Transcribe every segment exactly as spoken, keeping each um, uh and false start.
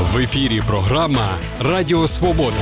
В ефірі програма «Радіо Свобода».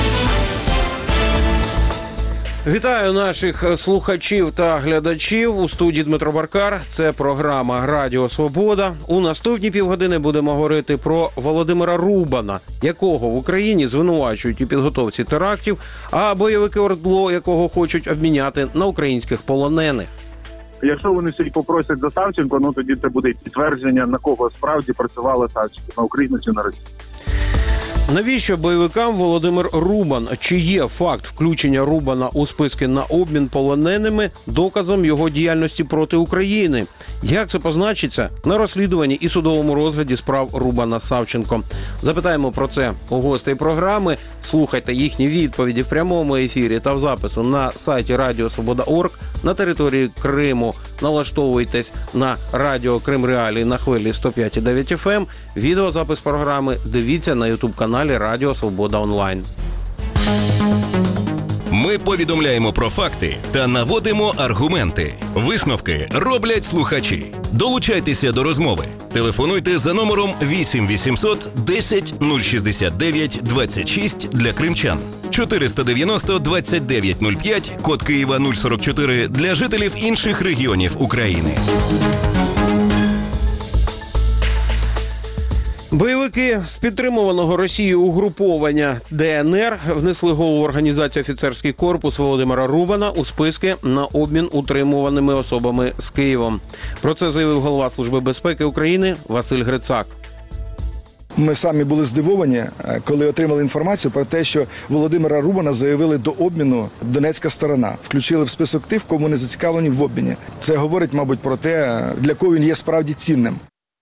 Вітаю наших слухачів та глядачів. У студії Дмитро Баркар. Це програма «Радіо Свобода». У наступні півгодини будемо говорити про Володимира Рубана, якого в Україні звинувачують у підготовці терактів, а бойовики ОРДЛО, якого хочуть обміняти на українських полонених. Якщо вони сьогодні попросять за Савченко, ну тоді це буде підтвердження, на кого справді працювала Савченко, на Україну чи на Росію. Навіщо бойовикам Володимир Рубан? Чи є факт включення Рубана у списки на обмін полоненими доказом його діяльності проти України? Як це позначиться на розслідуванні і судовому розгляді справ Рубана Савченко? Запитаємо про це у гостей програми. Слухайте їхні відповіді в прямому ефірі та в запису на сайті радіо свобода крапка орг на території Криму. Налаштовуйтесь на радіо Крим Реалії на хвилі сто п'ять і дев'ять еф ем. Відеозапис програми дивіться на ютуб-каналі Радіо Свобода Онлайн. Ми повідомляємо про факти та наводимо аргументи. Висновки роблять слухачі. Долучайтеся до розмови. Телефонуйте за номером вісім вісімсот десять нуль шістдесят дев'ять двадцять шість для кримчан, чотириста дев'яносто двадцять дев'ять нуль п'ять, код Києва нуль сорок чотири для жителів інших регіонів України. Бойовики з підтримуваного Росією угруповання Де Ен Ер внесли голову організації «Офіцерський корпус» Володимира Рубана у списки на обмін утримуваними особами з Києвом. Про це заявив голова Служби безпеки України Василь Грицак. Ми самі були здивовані, коли отримали інформацію про те, що Володимира Рубана заявили до обміну донецька сторона. Включили в список тих, кому не зацікавлені в обміні. Це говорить, мабуть, про те, для кого він є справді цінним.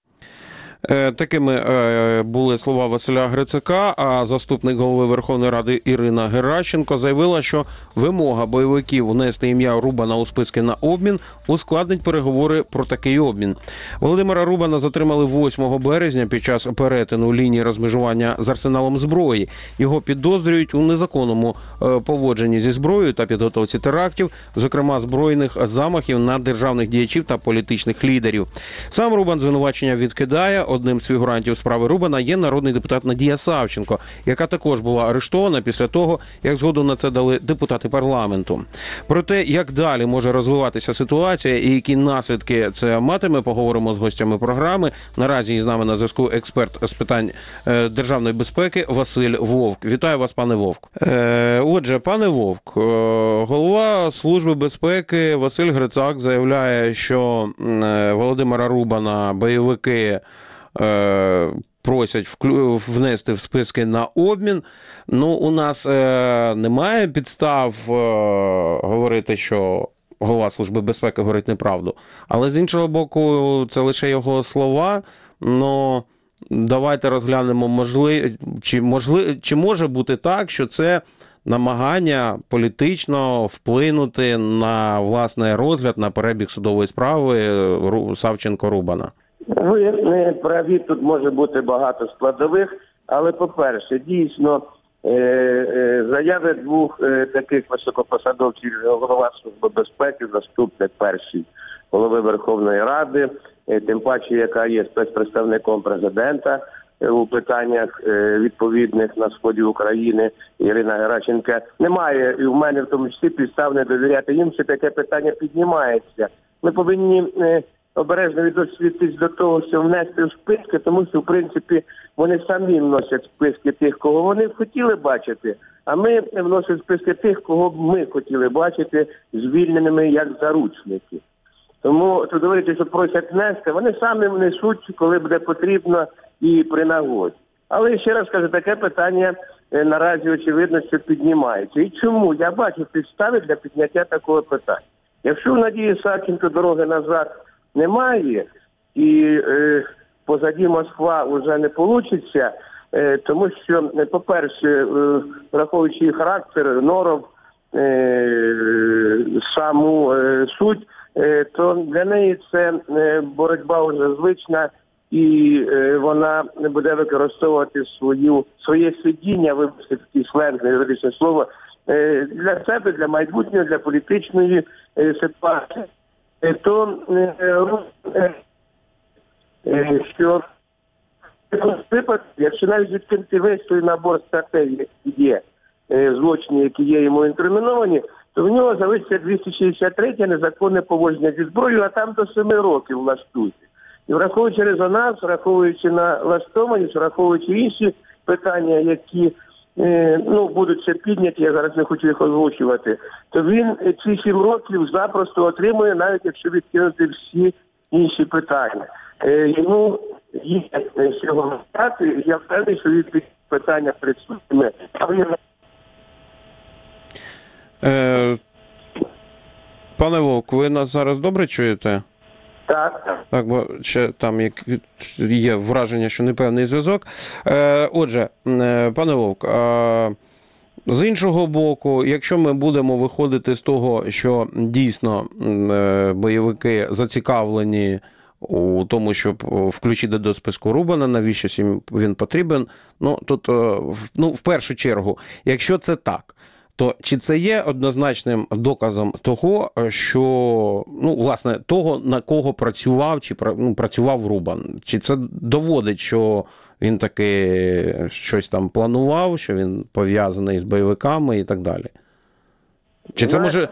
Такими були слова Василя Грицака, а заступник голови Верховної Ради Ірина Геращенко заявила, що вимога бойовиків внести ім'я Рубана у списки на обмін ускладнить переговори про такий обмін. Володимира Рубана затримали восьмого березня під час перетину лінії розмежування з арсеналом зброї. Його підозрюють у незаконному поводженні зі зброєю та підготовці терактів, зокрема збройних замахів на державних діячів та політичних лідерів. Сам Рубан звинувачення відкидає. Одним з фігурантів справи Рубана є народний депутат Надія Савченко, яка також була арештована після того, як згоду на це дали депутати парламенту. Про те, як далі може розвиватися ситуація і які наслідки це матиме, поговоримо з гостями програми. Наразі із нами на зв'язку експерт з питань державної безпеки Василь Вовк. Вітаю вас, пане Вовк. Отже, пане Вовк, голова Служби безпеки Василь Грицак заявляє, що Володимира Рубана бойовики просять внести в списки на обмін. Ну, у нас е, немає підстав е, говорити, що голова Служби безпеки говорить неправду. Але з іншого боку, це лише його слова. Ну, давайте розглянемо, можли... чи, можли... чи може бути так, що це намагання політично вплинути на, власне, розгляд, на перебіг судової справи Савченко-Рубана? Ви не праві, тут може бути багато складових, але, по-перше, дійсно, е- е- заяви двох е- таких високопосадовців, голова Служби безпеки, заступник перший голови Верховної Ради, е- тим паче, яка є спецпредставником президента е- у питаннях е- відповідних на сході України, Ірина Геращенко, немає, і в мене в тому числі підстав не довіряти їм, що таке питання піднімається. Ми повинні Е- обережно відноситись до того, що внести в списки, тому що, в принципі, вони самі вносять списки тих, кого вони хотіли бачити, а ми вносимо списки тих, кого б ми хотіли бачити звільненими як заручники. Тому, то говорити, що просять внести, вони самі внесуть, коли буде потрібно і при нагоді. Але, ще раз кажу, таке питання наразі, очевидно, що піднімається. І чому? Я бачу підстави для підняття такого питання. Якщо в Надії Савченко дороги назад немає, і е, позаді Москва вже не вийде, е, тому що, по-перше, е, враховуючи її характер, норов, е, саму е, суть, е, то для неї це е, боротьба вже звична, і е, вона буде використовувати свою, своє сидіння, вибачте, такий сленг, юридичне слово, е, для себе, для майбутнього, для політичної е, ситуації. То, що випадку, якщо навіть відкинути весь той набор статей, які є, е, злочини, які є йому інкриміновані, то в нього залишиться двісті шістдесят третє незаконне поводження зі зброєю, а там до семи років влаштують. І враховуючи резонанс, враховуючи налаштованість, враховуючи інші питання, які е, ну, будуть ще підняті, я зараз не хочу їх озвучувати, то він ці сім років запросто отримує, навіть якщо відкинути всі інші питання. Е, йому є з цього стати, я впевнений, що від питання перед суддями. Е, пане Вовк, ви нас зараз добре чуєте? Так. Так, бо ще там як є враження, що непевний зв'язок. Е, отже, е, пане Вовк, е, з іншого боку, якщо ми будемо виходити з того, що дійсно е, бойовики зацікавлені у тому, щоб включити до списку Рубана, навіщо їм він потрібен, ну, тут, е, ну, в першу чергу, якщо це так, то чи це є однозначним доказом того, що, ну, власне, того, на кого працював, чи ну, працював Рубан? Чи це доводить, що він таки щось там планував, що він пов'язаний з бойовиками і так далі? Чи це може...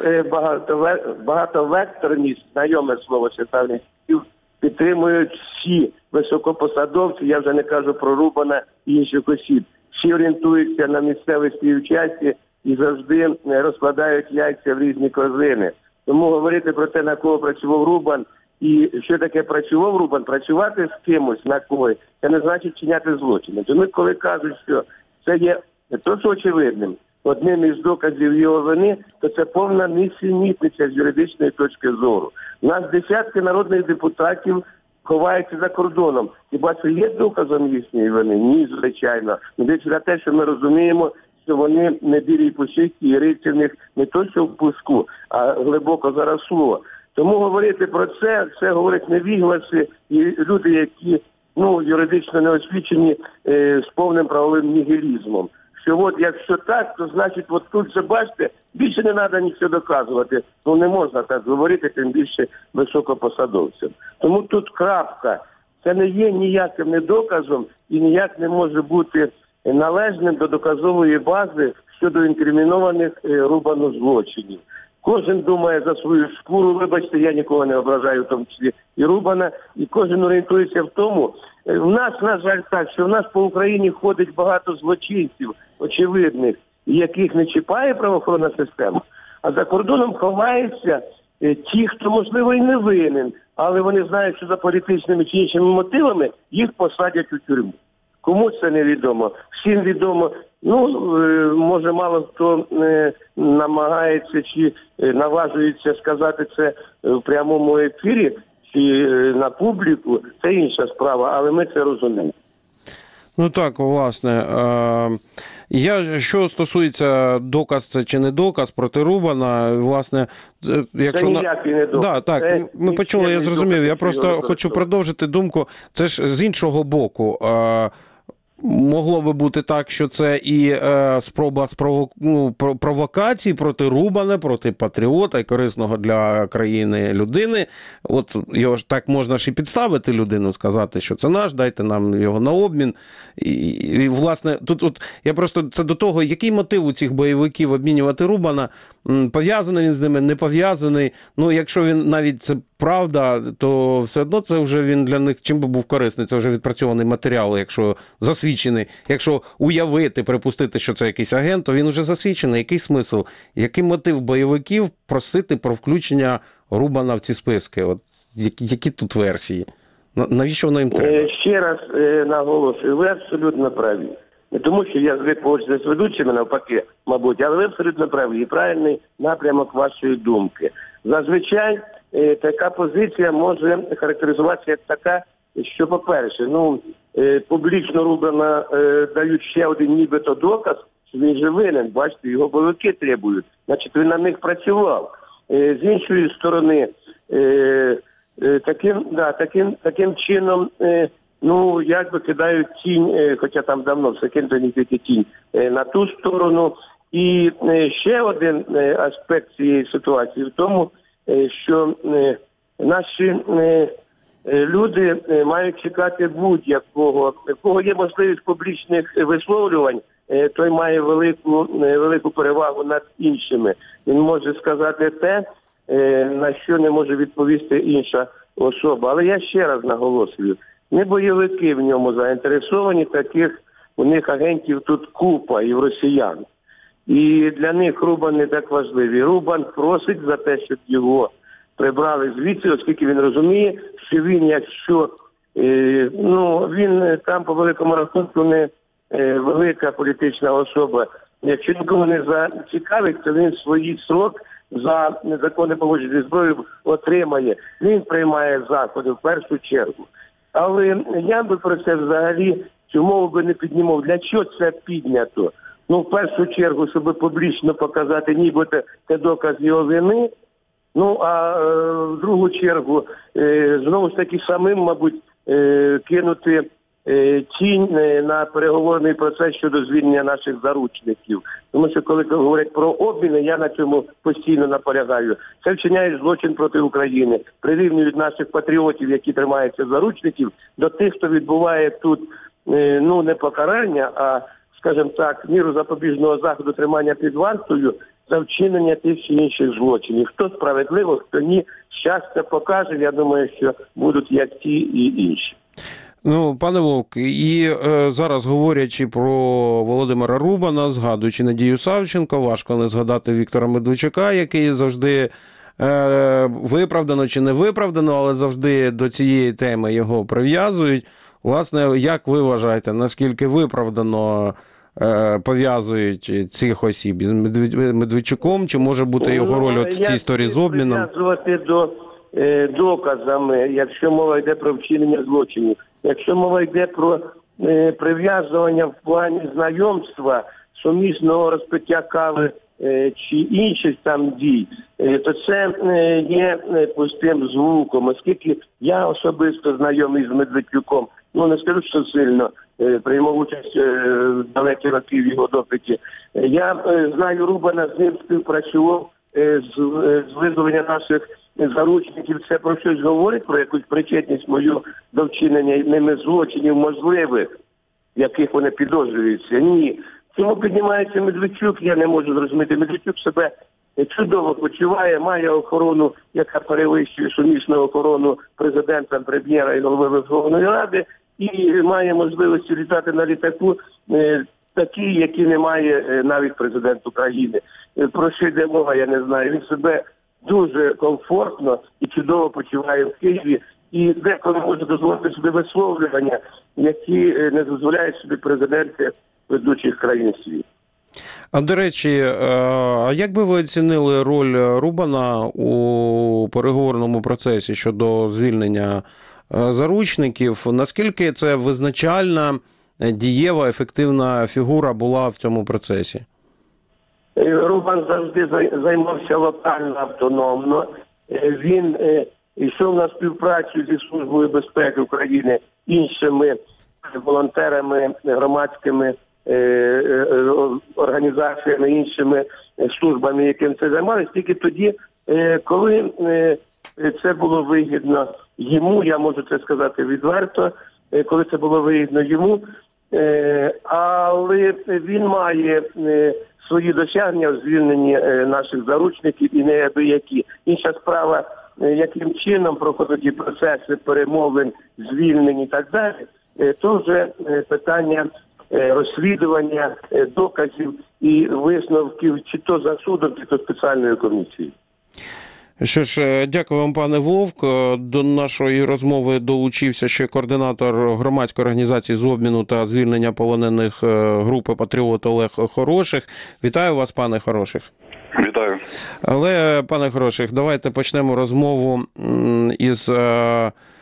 Багатовекторність, знайоме слово читальних слів, підтримують всі високопосадовці, я вже не кажу про Рубана і інших осіб. Всі орієнтуються на місцевій співчасті і завжди розкладають яйця в різні корзини. Тому говорити про те, на кого працював Рубан, і що таке працював Рубан, працювати з кимось на когось, це не значить чиняти злочини. Тому коли кажуть, що це є не то, що очевидним, одним із доказів його вини, то це повна нісенітниця з юридичної точки зору. У нас десятки народних депутатів ховаються за кордоном. Хіба це є доказом їхньої вини? Ні, звичайно. Дивіться на те, що ми розуміємо, що вони не білі й пушисті, і риця в них не то, що в пуску, а глибоко заросло. Тому говорити про це, це говорить невігласи і люди, які, ну, юридично не освічені е, з повним правовим нігілізмом. Що от якщо так, то значить от тут же, бачите, більше не треба нічого доказувати. Ну не можна так говорити, тим більше високопосадовцям. Тому тут крапка. Це не є ніяким не доказом і ніяк не може бути належним до доказової бази щодо інкримінованих Рубану злочинів. Кожен думає за свою шкуру, вибачте, я нікого не ображаю, в тому числі і Рубана, і кожен орієнтується в тому. В нас, на жаль, так, що в нас по Україні ходить багато злочинців, очевидних, яких не чіпає правоохоронна система, а за кордоном ховаються ті, хто, можливо, і не винен, але вони знають, що за політичними чи іншими мотивами їх посадять у тюрму. Кому це невідомо? Всім відомо. Ну, може, мало хто намагається чи наважується сказати це в прямому ефірі чи на публіку. Це інша справа, але ми це розуміємо. Ну так, власне. Я, що стосується доказ це чи не доказ проти Рубана, власне, якщо... Це ніякий не доказ. Да, так, це ми почули, я зрозумів. Я просто хочу продовжити думку. Це ж з іншого боку. Могло би бути так, що це і е, спроба спровок... ну, провокації проти Рубана, проти патріота і корисного для країни людини. От його ж так можна ж і підставити людину, сказати, що це наш, дайте нам його на обмін. І, і власне, тут от я просто це до того, який мотив у цих бойовиків обмінювати Рубана, пов'язаний він з ними, не пов'язаний. Ну, якщо він навіть це правда, то все одно це вже він для них чим би був корисний, це вже відпрацьований матеріал, якщо засвідчений, якщо уявити, припустити, що це якийсь агент, то він вже засвідчений. Який смисл, який мотив бойовиків просити про включення Рубана в ці списки? От які, які тут версії? Навіщо воно їм треба? Ще раз наголошую, ви абсолютно праві. Не тому, що я звик погоджуватися з ведучими, навпаки, мабуть, але ви абсолютно праві. І правильний напрямок вашої думки. Зазвичай така позиція може характеризуватися як така, що, по-перше, ну, публічно Рубана дають ще один нібито доказ, що він же винен, бачите, його бойовики требують, значить він на них працював. З іншої сторони, таким, да, таким, таким чином, ну, якби кидають тінь, хоча там давно все кинуто не тільки тінь, на ту сторону. І ще один аспект цієї ситуації в тому, що наші е, люди е, мають чекати будь-якого, в кого є можливість публічних висловлювань, е, той має велику, е, велику перевагу над іншими. Він може сказати те, е, на що не може відповісти інша особа. Але я ще раз наголошую, не бойовики в ньому заінтересовані, таких у них агентів тут купа і в росіян. І для них Рубан не так важливий. Рубан просить за те, щоб його прибрали звідси, оскільки він розуміє, що він, якщо е, ну, він там по великому рахунку не е, велика політична особа. Якщо нікого не зацікавить, то він свій срок за незаконне поводження зі зброєю отримає. Він приймає заходи в першу чергу. Але я би про це взагалі цю мову би не піднімав. Для чого це піднято? Ну, в першу чергу, щоб публічно показати, нібито це доказ його вини. Ну, а е, в другу чергу, е, знову ж таки самим, мабуть, е, кинути е, тінь на переговорний процес щодо звільнення наших заручників. Тому що, коли говорять про обміни, я на цьому постійно наполягаю. Це вчиняє злочин проти України. Прирівнюють наших патріотів, які тримаються заручників, до тих, хто відбуває тут, е, ну, не покарання, а, скажімо так, міру запобіжного заходу тримання під вартою за вчинення тих чи інших злочинів. Хто справедливо, хто ні, щастя покаже. Я думаю, що будуть як ті і інші. Ну, пане Вовк, і е, зараз говорячи про Володимира Рубана, згадуючи Надію Савченко, важко не згадати Віктора Медведчука, який завжди е, виправдано чи не виправдано, але завжди до цієї теми його прив'язують. Власне, як ви вважаєте, наскільки виправдано е, пов'язують цих осіб із Медведчуком, чи може бути його роль от в цій історії з обміном? Прив'язувати до е, доказами, якщо мова йде про вчинення злочинів. Якщо мова йде про е, прив'язування в плані знайомства, сумісного розпиття кави е, чи інших там дій, е, то це е, є е, пустим звуком, оскільки я особисто знайомий з Медведчуком, ну не скажу, що сильно, е, приймав участь е, в далекі роки в його допиті. Е, я е, знаю Рубана, з ним співпрацював е, з, е, з визволення наших заручників. Це про щось говорить, про якусь причетність мою до вчинення ними злочинів можливих, яких вони підозрюються. Ні. Чому піднімається Медведчук, я не можу зрозуміти. Медведчук себе чудово почуває, має охорону, яка перевищує сумісну охорону президента, прем'єра і голови Верховної Ради, і має можливості літати на літаку е, такі, які не має е, навіть президент України. Е, про що йде мова, я не знаю. Він себе дуже комфортно і чудово почуває в Києві, і деколи може дозволити собі висловлювання, які не дозволяють собі президенти ведучих країн світу. А, до речі, а як би ви оцінили роль Рубана у переговорному процесі щодо звільнення заручників? Наскільки це визначальна, дієва, ефективна фігура була в цьому процесі? Рубан завжди займався локально, автономно. Він йшов на співпрацю зі Службою безпеки України, іншими волонтерами, громадськими організаціями, іншими службами, яким це займалися, тільки тоді, коли це було вигідно йому, я можу це сказати відверто, коли це було вигідно йому, але він має свої досягнення в звільненні наших заручників і неабиякі. Інша справа, яким чином проходять процеси перемовин, звільнень і так далі, то вже питання розслідування доказів і висновків чи то за судом, чи то спеціальною комісією. Що ж, дякую вам, пане Вовк. До нашої розмови долучився ще координатор громадської організації з обміну та звільнення полонених групи «Патріот» Олег Хороших. Вітаю вас, пане Хороших. Вітаю. Але, пане Хороших, давайте почнемо розмову із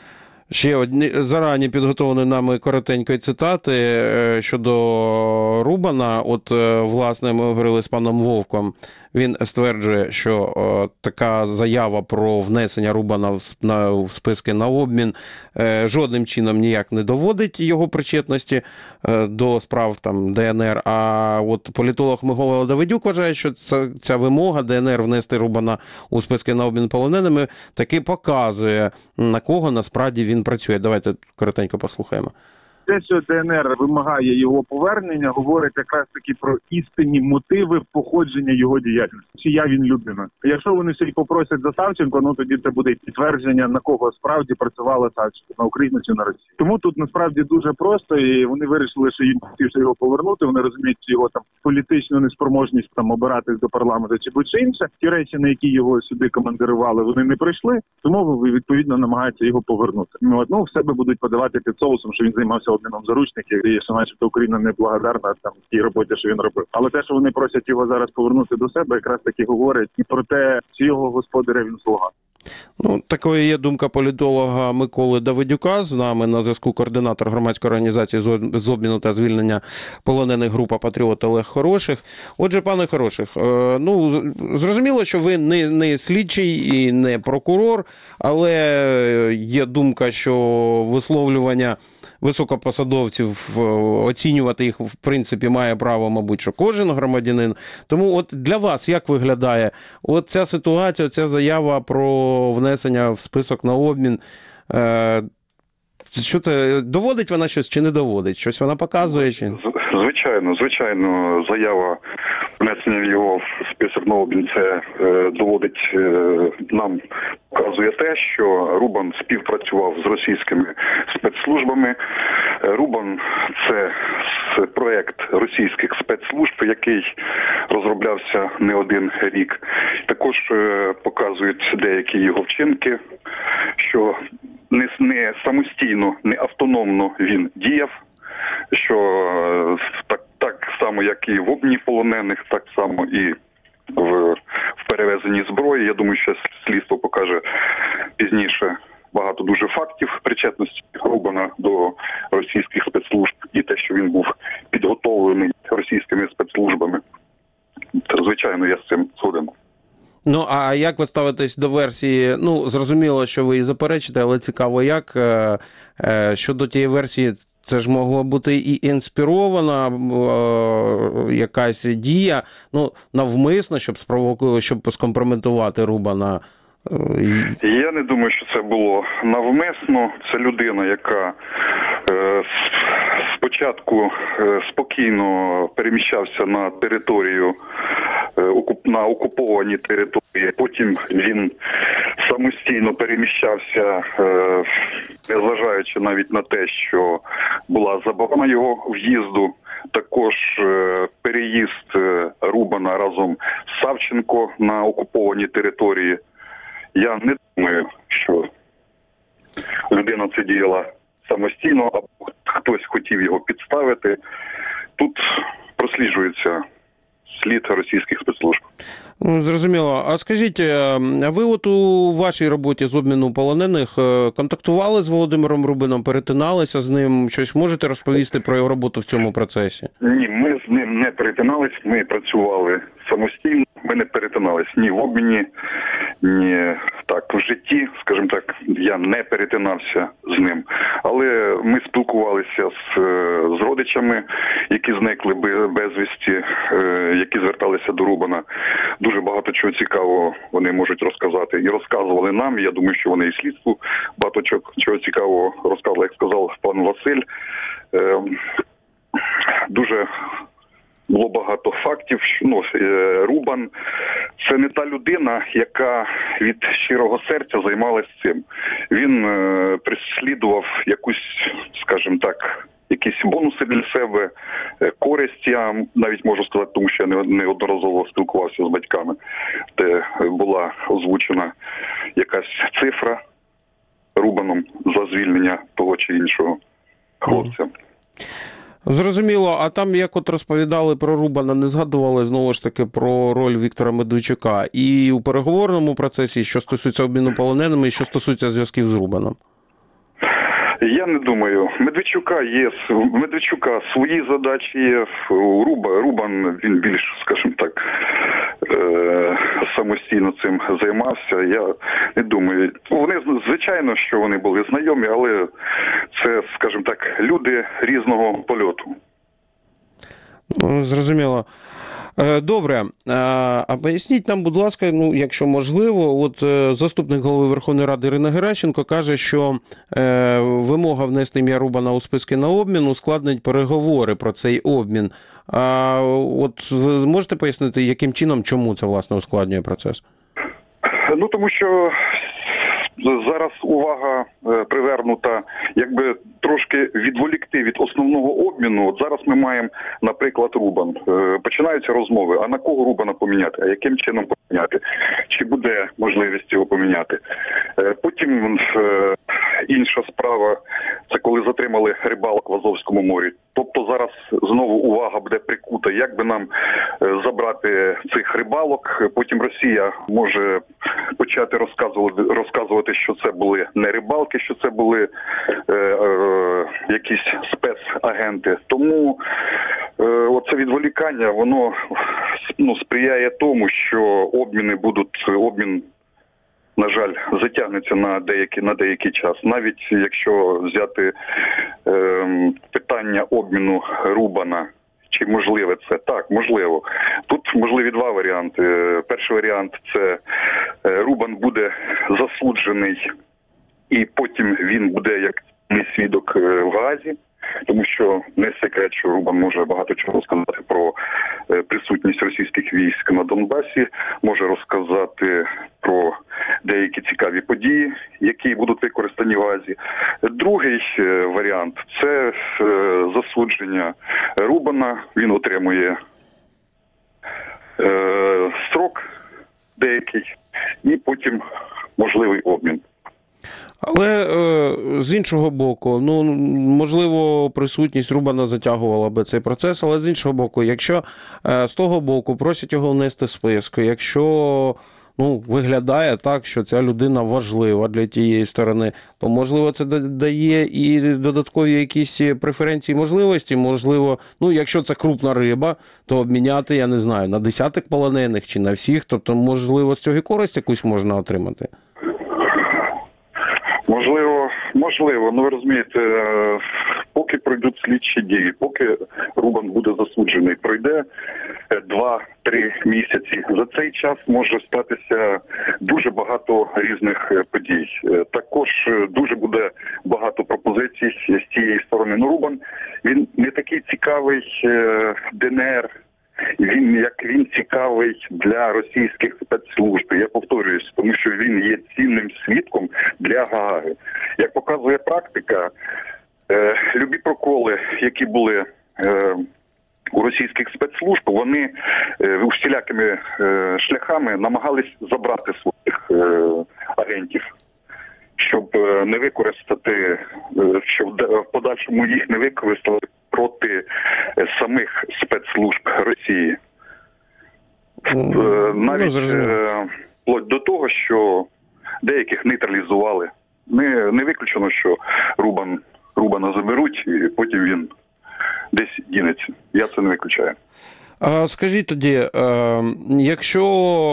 Ще одні зарані підготовлені нами коротенької цитати е, щодо Рубана. От, е, власне, ми говорили з паном Вовком. Він стверджує, що е, така заява про внесення Рубана в, на, в списки на обмін е, жодним чином ніяк не доводить його причетності е, до справ там Де Ен Ер. А от політолог Микола Давидюк вважає, що ця, ця вимога Де Ен Ер внести Рубана у списки на обмін полоненими таки показує, на кого насправді він працює. Давайте коротенько послухаємо. Те, що Де Ен Ер вимагає його повернення, говорить якраз таки про істинні мотиви походження його діяльності. Чия він людина. Якщо вони ще й попросять за Савченко, ну тоді це буде підтвердження, на кого справді працювала Савченко, на Україну чи на Росію. Тому тут насправді дуже просто, і вони вирішили, що їм хотіше його повернути. Вони розуміють, що його там політичну неспроможність там обиратись до парламенту чи будь-що інше. Ті речі, на які його сюди командирували, вони не прийшли, тому відповідно намагаються його повернути. Ну, от, ну в себе будуть подавати під соусом, що він займався обміном заручників, і що начебто Україна не благодарна там тій роботі, що він робив. Але те, що вони просять його зараз повернути до себе, якраз таки говорить і про те, чи його господаря він слуга. Ну, такою є думка політолога Миколи Давидюка. З нами на зв'язку координатор громадської організації з обміну та звільнення полонених група «Патріот» Олег Хороших. Отже, пане Хороших, ну, зрозуміло, що ви не, не слідчий і не прокурор, але є думка, що висловлювання високопосадовців, оцінювати їх, в принципі, має право, мабуть, що кожен громадянин. Тому от для вас як виглядає от ця ситуація, ця заява про внесення в список на обмін? Що це, доводить вона щось чи не доводить? Щось вона показує? Чи... Звичайно, звичайно, заява внесення його в список на обмін, це е, доводить, е, нам показує те, що Рубан співпрацював з російськими спецслужбами. Рубан – це проект російських спецслужб, який розроблявся не один рік. Також е, показують деякі його вчинки, що не, не самостійно, не автономно він діяв, що так, так само, як і в обміні полонених, так само і в, в перевезенні зброї. Я думаю, що слідство покаже пізніше багато дуже фактів причетності Рубана до російських спецслужб і те, що він був підготовлений російськими спецслужбами. Звичайно, я з цим згоден. Ну, а як ви ставитесь до версії, ну, зрозуміло, що ви її заперечите, але цікаво, як щодо тієї версії, це ж могло бути і інспірована е, якась дія, ну, навмисно, щоб спровокувати, щоб скомпрометувати Рубана. Я не думаю, що це було навмисно. Це людина, яка е, спочатку е, спокійно переміщався на територію, е, окуп, на окуповані території. Потім він самостійно переміщався, е, незважаючи навіть на те, що була заборона його в'їзду. Також е, переїзд е, Рубана разом з Савченко на окуповані території. Я не думаю, що людина це діяла самостійно, або хтось хотів його підставити. Тут просліджується слід російських спецслужб. Зрозуміло. А скажіть, а ви от у вашій роботі з обміну полонених контактували з Володимиром Рубаном, перетиналися з ним? Щось можете розповісти про його роботу в цьому процесі? Ні, ми з ним не перетинались, ми працювали самостійно, ми не перетинались ні в обміні, ні так в житті, скажімо так, я не перетинався з ним. Але ми спілкувалися з, з родичами, які зникли безвісті, які зверталися до Рубана. Дуже багато чого цікавого вони можуть розказати. І розказували нам, я думаю, що вони і слідству багато чого цікавого розказували, як сказав пан Василь. Дуже було багато фактів. Ну, Рубан – це не та людина, яка від щирого серця займалась цим. Він е, переслідував якусь, скажімо так, якісь бонуси для себе, користь, я навіть можу сказати, тому що я неодноразово спілкувався з батьками, де була озвучена якась цифра Рубаном за звільнення того чи іншого хлопця. Зрозуміло, а там, як от розповідали про Рубана, не згадували, знову ж таки, про роль Віктора Медведчука і у переговорному процесі, що стосується обміну полоненими, і що стосується зв'язків з Рубаном? Я не думаю. Медведчука є, в Медведчука свої задачі є, у Руба, Рубан, він більш, скажімо так, е- самостійно цим займався. Я не думаю. Вони, звичайно, що вони були знайомі, але це, скажімо так, люди різного польоту. Зрозуміло. Добре, а поясніть нам, будь ласка, ну, якщо можливо, от заступник голови Верховної Ради Ірина Геращенко каже, що вимога внести ім'я Рубана у списки на обмін ускладнить переговори про цей обмін. А от можете пояснити, яким чином, чому це, власне, ускладнює процес? Ну, тому що зараз увага привернута, якби трошки відволікти від основного обміну. От зараз ми маємо, наприклад, Рубан. Починаються розмови, а на кого Рубана поміняти, а яким чином поміняти, чи буде можливість його поміняти. Потім інша справа, це коли затримали рибалок в Азовському морі. Тобто зараз знову увага буде прикута, як би нам забрати цих рибалок. Потім Росія може почати розказувати, розказувати, що це були не рибалки, що це були е, е, якісь спецагенти. Тому е, оце відволікання, воно ну, сприяє тому, що обміни будуть, обмін, на жаль, затягнеться на деякий, на деякий час. Навіть якщо взяти е, питання обміну Рубана, чи можливе це? Так, можливо. Тут можливі два варіанти. Перший варіант – це Рубан буде засуджений, і потім він буде як свідок в Гаазі, тому що не секрет, що Рубан може багато чого сказати про присутність російських військ на Донбасі, може розказати про деякі цікаві події, які будуть використані в Гаазі. Другий варіант – це засудження Рубана. Він отримує е, строк деякий і потім можливий обмін. Але з іншого боку, ну, можливо, присутність Рубана затягувала би цей процес, але з іншого боку, якщо з того боку просять його внести списки, якщо ну, виглядає так, що ця людина важлива для тієї сторони, то, можливо, це дає і додаткові якісь преференції, можливості, можливо, ну, якщо це крупна риба, то обміняти, я не знаю, на десяток полонених чи на всіх, тобто, можливо, з цього і користь якусь можна отримати. Можливо, можливо. Ну, ви розумієте, поки пройдуть слідчі дії, поки Рубан буде засуджений, пройде два-три місяці. За цей час може статися дуже багато різних подій. Також дуже буде багато пропозицій з цієї сторони. Ну, Рубан, він не такий цікавий ДНР, він як він цікавий для російських спецслужб. Я повторююсь, тому що він є цінним свідком для Гааги. Як показує практика, е, любі проколи, які були е, у російських спецслужб, вони е, усілякими е, шляхами намагались забрати своїх е, агентів, щоб е, не використати, е, щоб в подальшому їх не використали проти самих спецслужб Росії. Mm, Навіть ну, вплоть до того, що деяких нейтралізували. Не, не виключено, що Рубан, Рубана заберуть, і потім він десь дінеться. Я це не виключаю. А скажіть тоді, якщо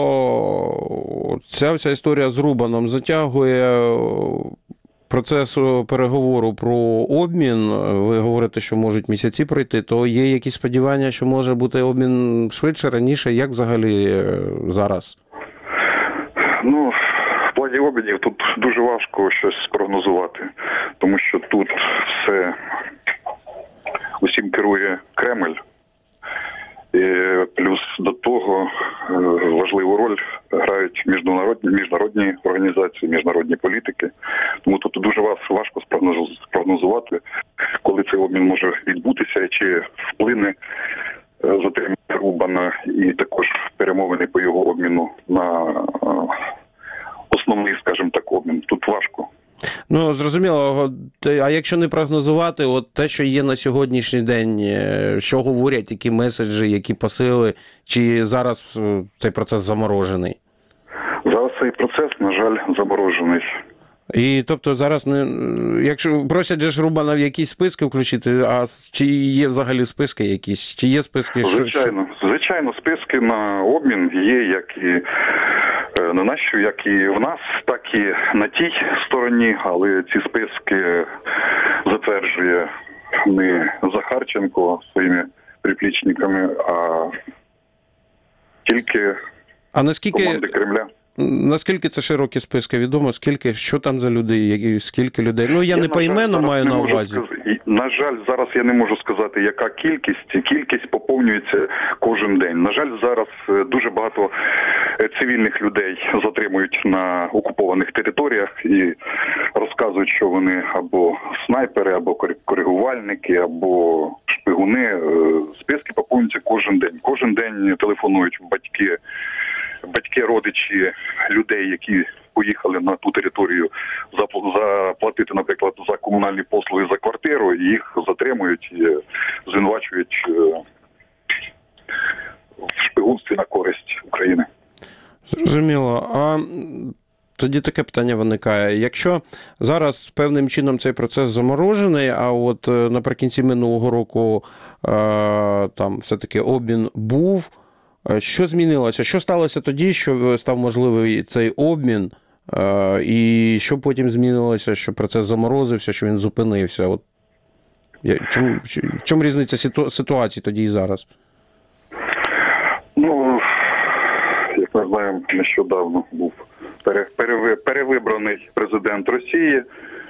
ця вся історія з Рубаном затягує процес переговору про обмін, ви говорите, що можуть місяці пройти, то є якісь сподівання, що може бути обмін швидше, раніше? Як взагалі зараз? Ну, в плані обмінів тут дуже важко щось спрогнозувати, тому що тут все усім керує Кремль. І плюс до того важливу роль грають міжнародні, міжнародні організації, міжнародні політики. Тому тут дуже важко спрогнозувати, коли цей обмін може відбутися, чи вплине затримання Рубана і також перемовини по його обміну на основний, скажімо так, обмін. Тут важко. Ну, зрозуміло. А якщо не прогнозувати, от те, що є на сьогоднішній день, що говорять, які меседжі, які посили, чи зараз цей процес заморожений? Зараз цей процес, на жаль, заморожений. І тобто зараз не якщо просять же ж Рубана в якісь списки включити, а чи є взагалі списки якісь? Чи є списки? Звичайно, що... звичайно, списки на обмін є як і на наші, як і в нас, так і на тій стороні, але ці списки затверджує не Захарченко своїми приплічниками, а тільки а наскільки... команди Кремля. Наскільки це широкі списки? Відомо, скільки, що там за люди, скільки людей? Ну, я, я не поіменно маю на увазі. Сказ... На жаль, зараз я не можу сказати, яка кількість. Кількість поповнюється кожен день. На жаль, зараз дуже багато цивільних людей затримують на окупованих територіях і розказують, що вони або снайпери, або коригувальники, або шпигуни. Списки поповнюються кожен день. Кожен день телефонують батьки, батьки, родичі людей, які поїхали на ту територію заплатити, наприклад, за комунальні послуги за квартиру, і їх затримують і звинувачують в шпигунстві на користь України. Зрозуміло. А тоді таке питання виникає. Якщо зараз певним чином цей процес заморожений, а от наприкінці минулого року там все-таки обмін був, що змінилося? Що сталося тоді, що став можливий цей обмін? І що потім змінилося, що процес заморозився, що він зупинився? От, чому, в чому різниця ситуації тоді і зараз? Ну, як ми знаємо, нещодавно був перевибраний президент Росії.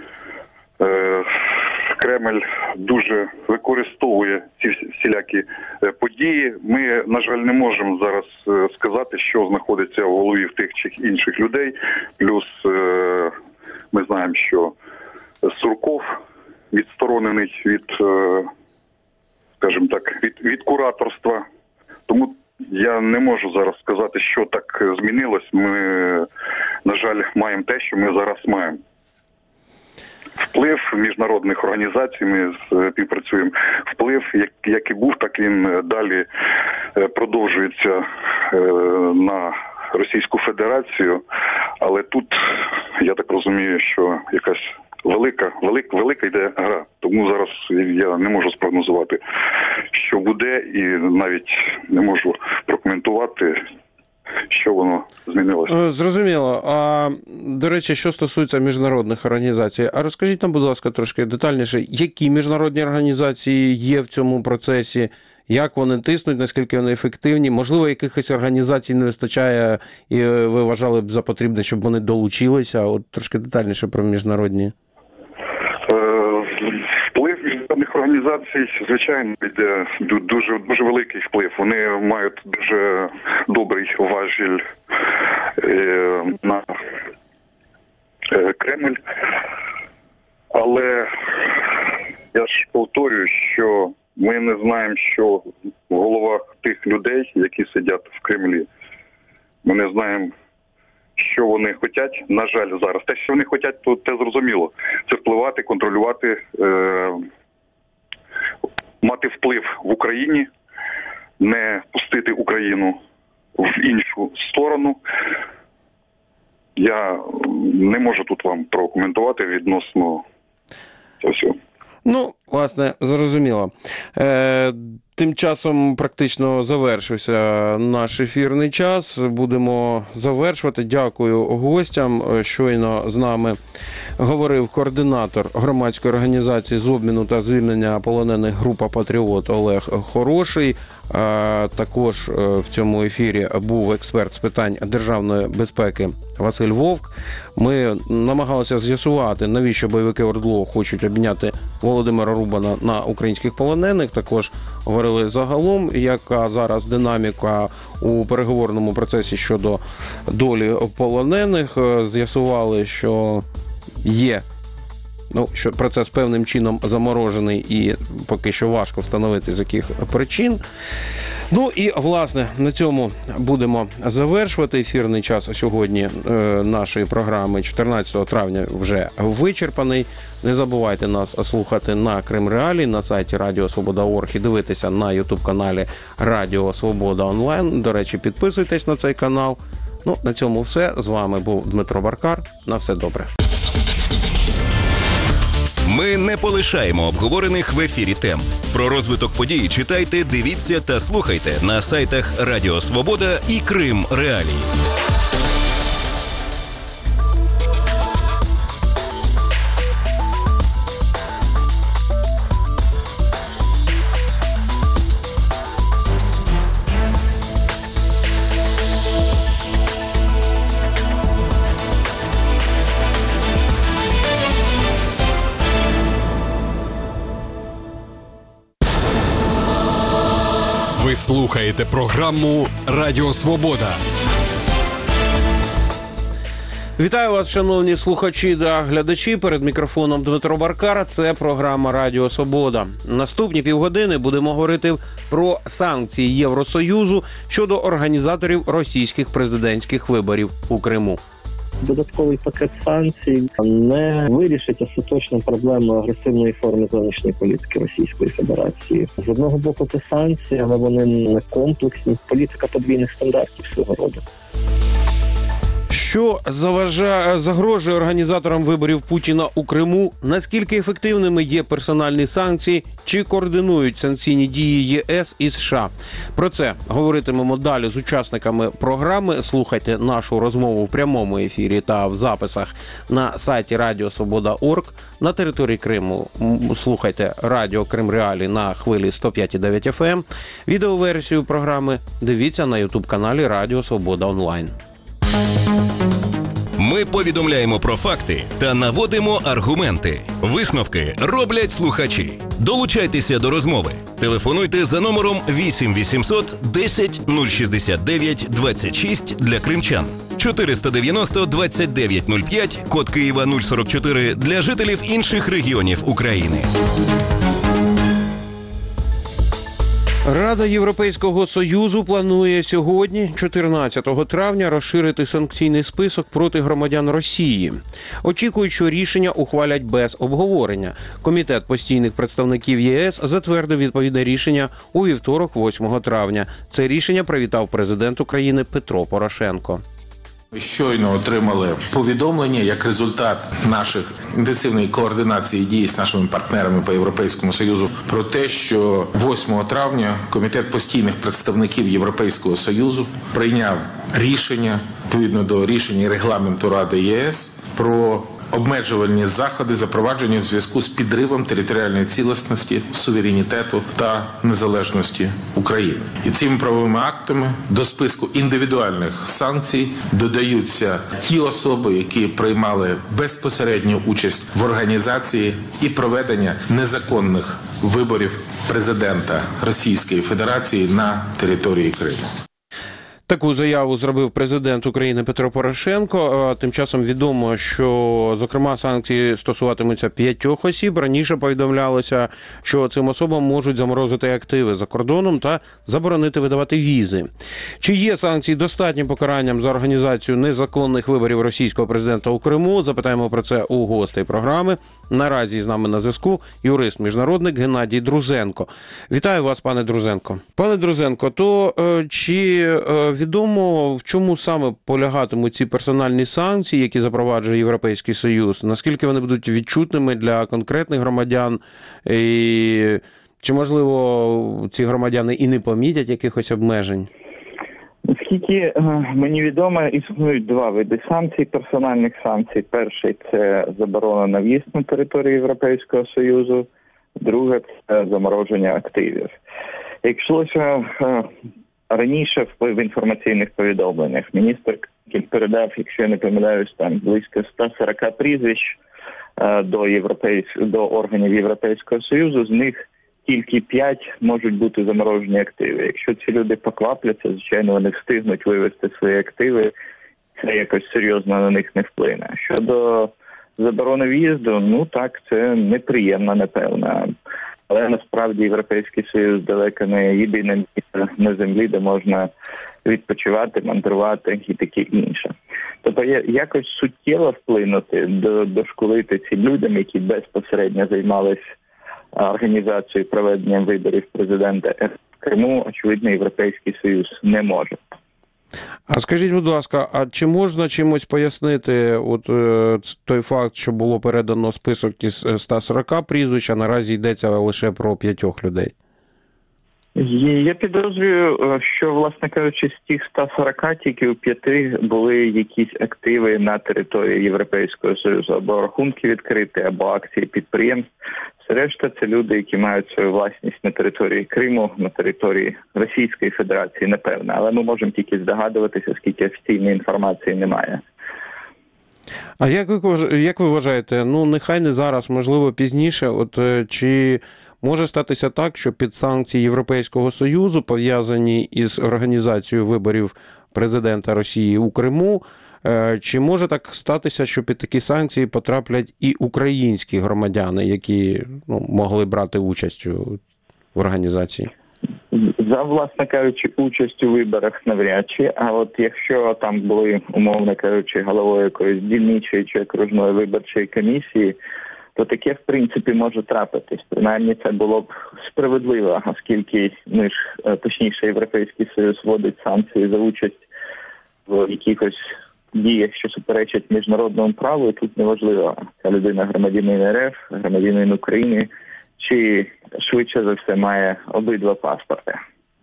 Кремль дуже використовує ці всілякі події. Ми, на жаль, не можемо зараз сказати, що знаходиться в голові в тих чи інших людей. Плюс ми знаємо, що Сурков відсторонений від, скажімо так, від, від кураторства. Тому я не можу зараз сказати, що так змінилось. Ми, на жаль, маємо те, що ми зараз маємо. Вплив міжнародних організацій, ми співпрацюємо, вплив, як, як і був, так він далі продовжується на Російську Федерацію, але тут, я так розумію, що якась велика, велика, велика йде гра, тому зараз я не можу спрогнозувати, що буде, і навіть не можу прокоментувати, що воно змінилося. Зрозуміло. А, до речі, що стосується міжнародних організацій, а розкажіть нам, будь ласка, трошки детальніше, які міжнародні організації є в цьому процесі, як вони тиснуть, наскільки вони ефективні? Можливо, якихось організацій не вистачає, і ви вважали б за потрібне, щоб вони долучилися? От трошки детальніше про міжнародні. Вплив міжнародних організацій, звичайно, йде дуже, дуже великий вплив. Вони мають дуже добрий важіль на Кремль. Але я ж повторюю, що ми не знаємо, що в головах тих людей, які сидять в Кремлі. Ми не знаємо, що вони хочуть, на жаль, зараз. Те, що вони хочуть, то те зрозуміло. Це впливати, контролювати, е- мати вплив в Україні, не пустити Україну в іншу сторону. Я не можу тут вам прокоментувати відносно цього всього. Ну, власне, зрозуміло. Е, тим часом практично завершився наш ефірний час. Будемо завершувати. Дякую гостям. Щойно з нами говорив координатор громадської організації з обміну та звільнення полонених група «Патріот» Олег Хороший. А також в цьому ефірі був експерт з питань державної безпеки Василь Вовк. Ми намагалися з'ясувати, навіщо бойовики ОРДЛО хочуть обміняти Володимира Рубана на українських полонених. Також говорили загалом, яка зараз динаміка у переговорному процесі щодо долі полонених. З'ясували, що є, ну, що процес певним чином заморожений і поки що важко встановити, з яких причин. Ну і, власне, на цьому будемо завершувати ефірний час сьогодні е, нашої програми. чотирнадцятого травня вже вичерпаний. Не забувайте нас слухати на Кримреалії, на сайті Радіо Свобода точка орг і дивитися на ютуб-каналі Радіо Свобода онлайн. До речі, підписуйтесь на цей канал. Ну, на цьому все. З вами був Дмитро Баркар. На все добре. Ми не полишаємо обговорених в ефірі тем. Про розвиток подій читайте, дивіться та слухайте на сайтах Радіо Свобода і Крим Реалії. Ви слухаєте програму «Радіо Свобода». Вітаю вас, шановні слухачі та глядачі. Перед мікрофоном Дмитро Баркара. Це програма «Радіо Свобода». Наступні півгодини будемо говорити про санкції Євросоюзу щодо організаторів російських президентських виборів у Криму. Додатковий пакет санкцій не вирішить остаточно проблему агресивної форми зовнішньої політики Російської Федерації. З одного боку це санкції, але вони не комплексні. Політика подвійних стандартів свого роду. Що заважає, загрожує організаторам виборів Путіна у Криму? Наскільки ефективними є персональні санкції? Чи координують санкційні дії ЄС і США? Про це говоритимемо далі з учасниками програми. Слухайте нашу розмову в прямому ефірі та в записах на сайті Радіо Свобода крапка орг. На території Криму слухайте Радіо Крим Реалії на хвилі сто п'ять і дев'ять еф ем. Відеоверсію програми дивіться на ютуб-каналі Радіо Свобода онлайн. Ми повідомляємо про факти та наводимо аргументи. Висновки роблять слухачі. Долучайтеся до розмови. Телефонуйте за номером вісім вісімсот десять нуль шістдесят дев'ять двадцять шість для кримчан. чотириста дев'яносто двадцять дев'ять нуль п'ять, код Києва нуль сорок чотири для жителів інших регіонів України. Рада Європейського Союзу планує сьогодні, чотирнадцятого травня, розширити санкційний список проти громадян Росії. Очікують, що рішення ухвалять без обговорення. Комітет постійних представників ЄС затвердив відповідне рішення у вівторок, восьмого травня. Це рішення привітав президент України Петро Порошенко. Ми щойно отримали повідомлення як результат наших інтенсивної координації дій з нашими партнерами по Європейському Союзу про те, що восьмого травня Комітет постійних представників Європейського Союзу прийняв рішення, відповідно до рішення регламенту Ради ЄС, про обмежувальні заходи, запроваджені в зв'язку з підривом територіальної цілісності, суверенітету та незалежності України. І цими правовими актами до списку індивідуальних санкцій додаються ті особи, які приймали безпосередню участь в організації і проведення незаконних виборів президента Російської Федерації на території Криму. Таку заяву зробив президент України Петро Порошенко. Тим часом відомо, що, зокрема, санкції стосуватимуться п'ятьох осіб. Раніше повідомлялося, що цим особам можуть заморозити активи за кордоном та заборонити видавати візи. Чи є санкції достатнім покаранням за організацію незаконних виборів російського президента у Криму? Запитаємо про це у гостей програми. Наразі з нами на зв'язку юрист-міжнародник Геннадій Друзенко. Вітаю вас, пане Друзенко. Пане Друзенко, то чи відомо, в чому саме полягатимуть ці персональні санкції, які запроваджує Європейський Союз? Наскільки вони будуть відчутними для конкретних громадян? І чи, можливо, ці громадяни і не помітять якихось обмежень? Наскільки мені відомо, існують два види санкцій, персональних санкцій. Перший – це заборона на в'їзд на територію Європейського Союзу. Друге – це замороження активів. Якщо раніше в інформаційних повідомленнях міністр передав, якщо я не помиляюсь, там близько сто сорок прізвищ до європейських до органів Європейського Союзу, з них тільки п'ять можуть бути заморожені активи. Якщо ці люди поквапляться, звичайно, вони встигнуть вивести свої активи, це якось серйозно на них не вплине. Щодо заборони в'їзду, ну так, це неприємно, напевно. Але насправді Європейський Союз далеко не єдине місце на землі, де можна відпочивати, мандрувати і таке інше. Тобто якось суттєво вплинути, дошколити ці людям, які безпосередньо займалися організацією проведення виборів президента в Криму, очевидно, Європейський Союз не може. А скажіть, будь ласка, а чи можна чимось пояснити от е, той факт, що було передано список із ста сорока прізвищ, а наразі йдеться лише про п'ятьох людей? Я підозрюю, що, власне кажучи, з тих ста сорока тільки у п'яти були якісь активи на території Європейського Союзу, або рахунки відкриті, або акції підприємств. Все решта – це люди, які мають свою власність на території Криму, на території Російської Федерації, напевно. Але ми можемо тільки здогадуватися, оскільки офіційної інформації немає. А як ви, як ви вважаєте, ну нехай не зараз, можливо пізніше, от чи може статися так, що під санкції Європейського Союзу, пов'язані із організацією виборів президента Росії у Криму, чи може так статися, що під такі санкції потраплять і українські громадяни, які ну, могли брати участь в організації? За, власне кажучи, участь у виборах навряд чи, а от якщо там були, умовно кажучи, головою якоїсь дільничої чи окружної виборчої комісії, то таке, в принципі, може трапитись. Принаймні, це було б справедливо, оскільки, ну, ж, точніше, Європейський Союз вводить санкції за участь в якихось діях, що суперечать міжнародному праву, і тут неважливо, ця людина громадянин РФ, громадянин України, чи швидше за все має обидва паспорти.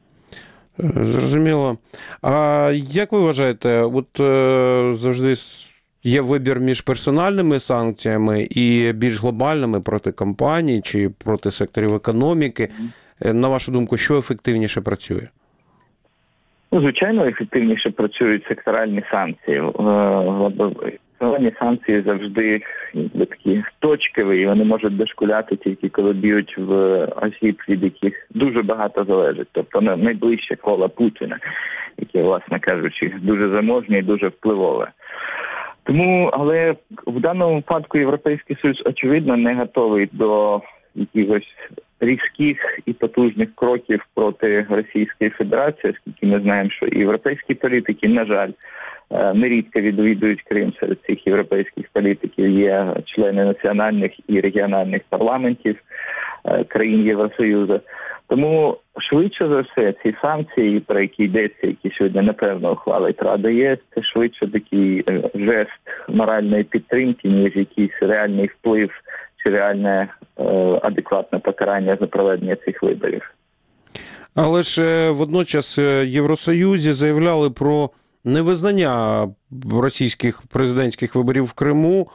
Зрозуміло. А як ви вважаєте, от е, завжди є вибір між персональними санкціями і більш глобальними проти компаній чи проти секторів економіки? На вашу думку, що ефективніше працює? Ну, звичайно, ефективніше працюють секторальні санкції. Секторальні санкції завжди такі точкові, і вони можуть дошкуляти тільки коли б'ють в осіб, від яких дуже багато залежить. Тобто найближче коло Путіна, яке, власне кажучи, дуже заможне і дуже впливове. Тому, але в даному випадку Європейський Союз, очевидно, не готовий до якихось різких і потужних кроків проти Російської Федерації, оскільки ми знаємо, що європейські політики, на жаль, нерідко відвідують Крим. Серед цих європейських політиків є члени національних і регіональних парламентів країн Євросоюзу. Тому швидше за все ці санкції, про які йдеться, які сьогодні напевно ухвалить Рада ЄС, це швидше такий жест моральної підтримки, ніж якийсь реальний вплив чи реальне е, адекватне покарання за проведення цих виборів. Але ж водночас в Євросоюзі заявляли про невизнання російських президентських виборів в Криму.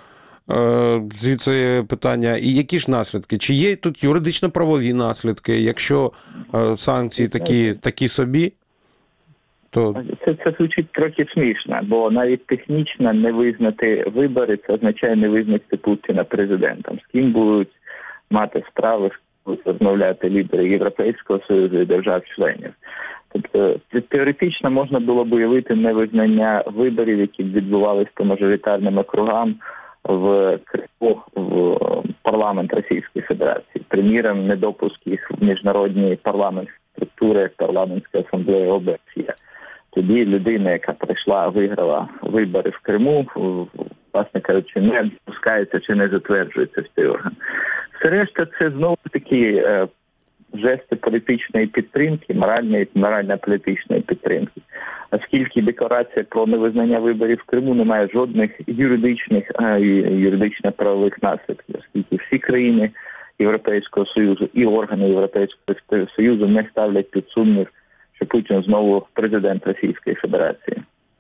Звідси питання, і які ж наслідки? Чи є тут юридично-правові наслідки? Якщо санкції такі, такі собі, то... Це, це звучить трохи смішно, бо навіть технічно не визнати вибори, це означає не визнати Путіна президентом. З ким будуть мати справи, будуть розмовляти лідери Європейського Союзу і держав-членів. Тобто теоретично можна було б уявити невизнання виборів, які б відбувалися по мажоритарним округам в Криму, в парламент Російської Федерації. Приміром, недопуск їх в міжнародні парламентські структури, як парламентська асамблея ОБСЄ. Тоді людина, яка прийшла, виграла вибори в Криму, власне кажучи, не допускається чи не затверджується в цей орган. Все решта це знову такі жести політичної підтримки, моральної, морально-політичної підтримки. Оскільки декларація про невизнання виборів в Криму не має жодних юридичних і юридично-правових наслідків, оскільки всі країни Європейського Союзу і органи Європейського Союзу не ставлять під сумнів, що Путін знову президент Російської Федерації.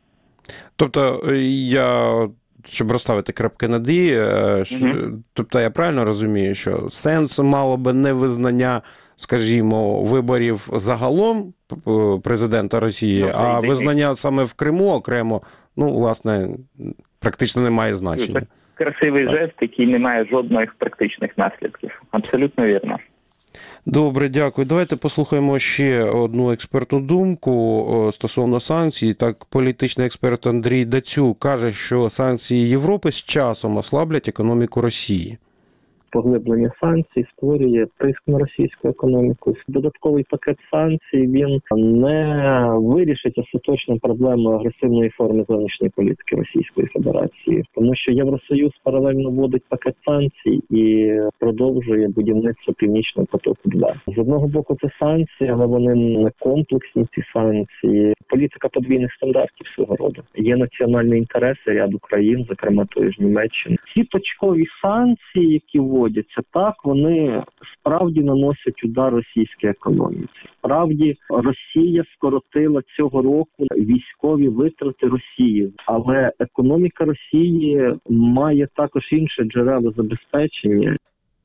Тобто я... Щоб розставити крапки над «і», mm-hmm. тобто я правильно розумію, що сенс мало би не визнання, скажімо, виборів загалом президента Росії, okay, а визнання саме в Криму окремо, ну, власне, практично не має значення. Це красивий так. жест, який не має жодних практичних наслідків. Абсолютно вірно. Добре, дякую. Давайте послухаємо ще одну експертну думку стосовно санкцій. Так, політичний експерт Андрій Дацюк каже, що санкції Європи з часом ослаблять економіку Росії. Поглиблення санкцій створює тиск на російську економіку. Додатковий пакет санкцій, він не вирішить остаточно проблему агресивної форми зовнішньої політики Російської Федерації. Тому що Євросоюз паралельно вводить пакет санкцій і продовжує будівництво Північного потоку два. З одного боку це санкції, але вони не комплексні, ці санкції. Політика подвійних стандартів свого роду. Є національні інтереси ряду країн, зокрема тої ж Німеччини. Ці точкові санкції, які вводяться, так, вони справді наносять удар російській економіці. Справді, Росія скоротила цього року військові витрати Росії, але економіка Росії має також інші джерела забезпечення.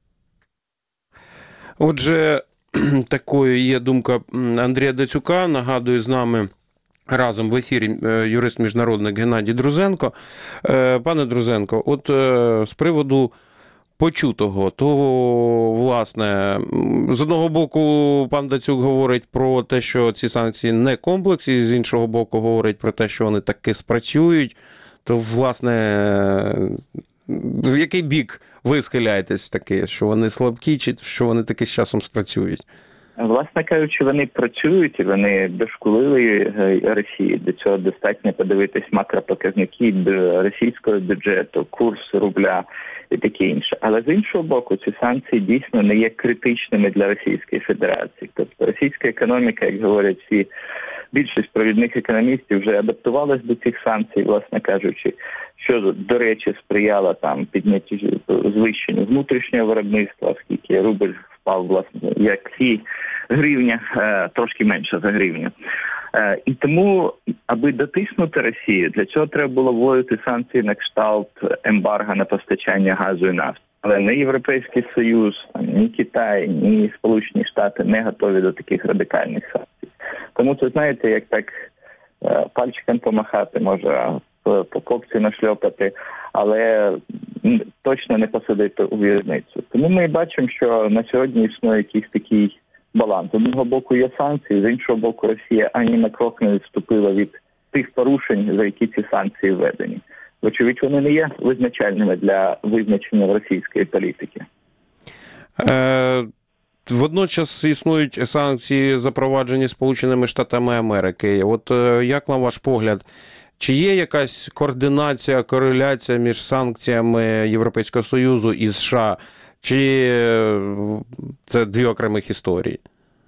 Отже, такою є думка Андрія Дацюка. Нагадую, з нами разом в ефірі юрист-міжнародник Геннадій Друзенко. Пане Друзенко, от з приводу почутого, то, власне, з одного боку пан Дацюк говорить про те, що ці санкції не комплексні, з іншого боку говорить про те, що вони таки спрацюють, то, власне, в який бік ви схиляєтесь таки, що вони слабкі, чи що вони таки з часом спрацюють? Власне кажучи, вони працюють і вони дошкулили Росії. До цього достатньо подивитись макропоказники російського бюджету, курс рубля і таке інше. Але з іншого боку, ці санкції дійсно не є критичними для Російської Федерації. Тобто російська економіка, як говорять всі, більшість провідних економістів вже адаптувалась до цих санкцій, власне кажучи, що, до речі, сприяло там підняттю, звищенню внутрішнього виробництва, оскільки рубль впав, власне, як і гривня, трошки менше за гривню. І тому, аби дотиснути Росію, для цього треба було вводити санкції на кшталт ембарго на постачання газу і нафти. Але ні Європейський Союз, ні Китай, ні Сполучені Штати не готові до таких радикальних санкцій. Тому це, знаєте, як так пальчиком помахати, може по копці нашльопати, але точно не посадити у в'язницю. Тому ми бачимо, що на сьогодні існує якийсь такий баланс. З одного боку є санкції, з іншого боку Росія ані на крок не відступила від тих порушень, за які ці санкції введені. Вочевидь, вони не є визначальними для визначення російської політики. Е, водночас існують санкції, запроваджені Сполученими Штатами Америки. От як, на ваш погляд, чи є якась координація, кореляція між санкціями Європейського Союзу і США? Чи це дві окремих історії?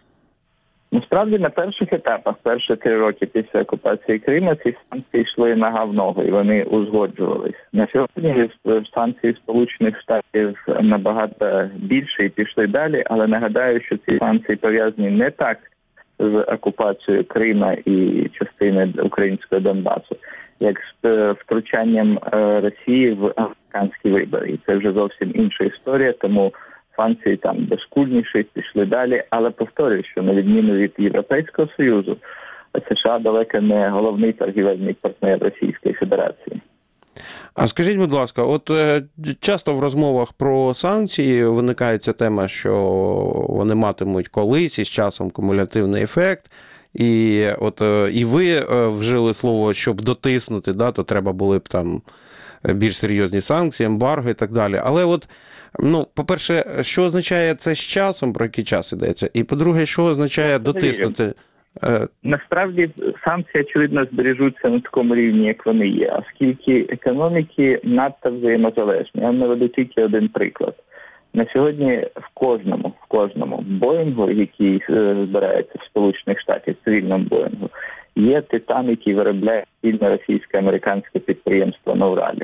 Насправді, на перших етапах, перші три роки після окупації Криму, ці санкції йшли нога в ногу, і вони узгоджувались. На сьогодні санкції Сполучених Штатів набагато більше і пішли далі, але нагадаю, що ці санкції пов'язані не так з окупацією Криму і частини українського Донбасу, як з втручанням Росії в американські вибори. І це вже зовсім інша історія, тому санкції там безкульніші, пішли далі. Але повторюю, що на відміну від Європейського Союзу, США далеко не головний торгівельний партнер Російської Федерації. А скажіть, будь ласка, от часто в розмовах про санкції виникає ця тема, що вони матимуть колись із часом кумулятивний ефект, і от і ви вжили слово, щоб дотиснути, да, то треба були б там більш серйозні санкції, ембарго і так далі. Але от, ну, по-перше, що означає це з часом, про який час йдеться? І, по-друге, що означає дотиснути? Насправді, санкції, очевидно, збережуться на такому рівні, як вони є, оскільки економіки надто взаємозалежні. Я вам наведу тільки один приклад. На сьогодні в кожному, в кожному Боїнгу, який збирається в Сполучених Штатах, цивільному Боїнгу, є титан, який виробляє спільне російсько-американське підприємство на Уралі.